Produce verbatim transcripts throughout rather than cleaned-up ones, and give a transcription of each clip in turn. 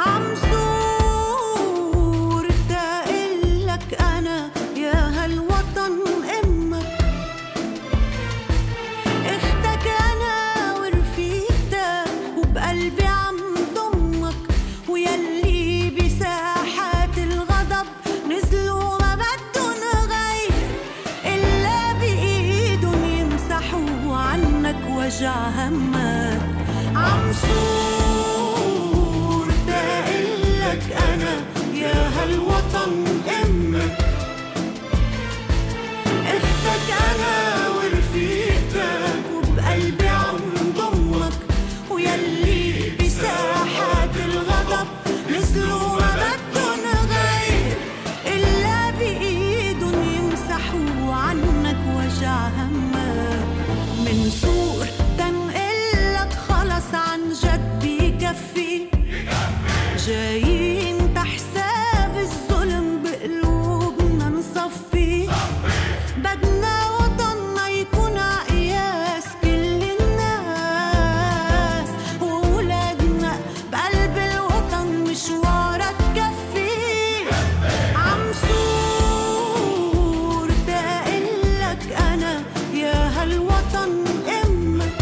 عمصور تقلك أنا يا هالوطن أمك، اختك أنا ورفيقتك وبقلبي عم ضمك، ويلي بساحات الغضب نزلوا ما بدن غير إلا بإيدن يمسحوا عنك وجع همك. عمصور تقلك أنا يا هالوطن أمك، اختك أنا ورفيقتك وبقلبي عم ضمك، ويلي بساحات الغضب نزلوا ما بدن غير إلا بإيدن يمسحوا عنك وجع همك. من سور تنقلك خلص عن جد بكفي، جايين تحساب الظلم بقلوبنا نصفي، بدنا وطننا يكون عقياس كل الناس، وولادنا بقلب الوطن مشوارها تكفي. عمصور تقلك أنا يا هالوطن أمك،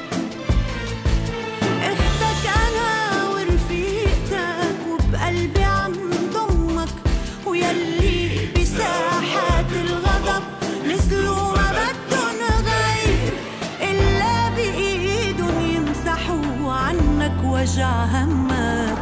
اختك أنا ورفيقتك وبقلبي عم ضمك، ويلي بساحات الغضب نزلوا ما بدن غير إلا بإيدن يمسحوا عنك وجع همك.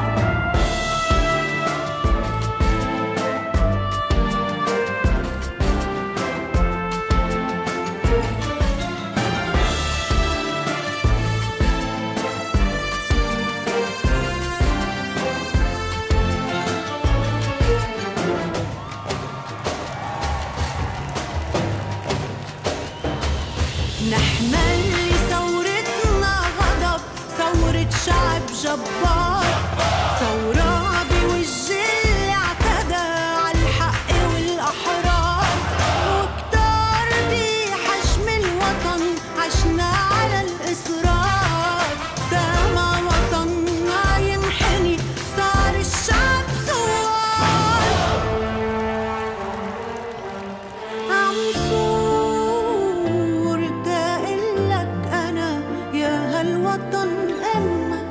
نحن اللي ثورتنا غضب، ثورة شعب جبار، ثورة بوجه اللي اعتدى على الحق والأحرار، وكتار بحجم الوطن عشنا على الإصرار، دام وطننا ينحني صار الشعب ثوار. عمصور تقلك أنا يا هالوطن أمك،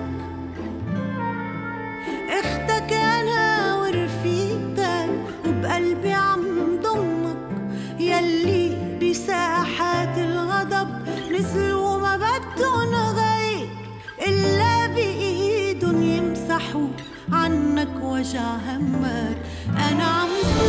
اختك أنا ورفيقتك وبقلبي عم ضمك، يلي بساحات الغضب نزلوا ما بدن غير إلا بإيدن يمسحوا عنك وجع همك. أنا عم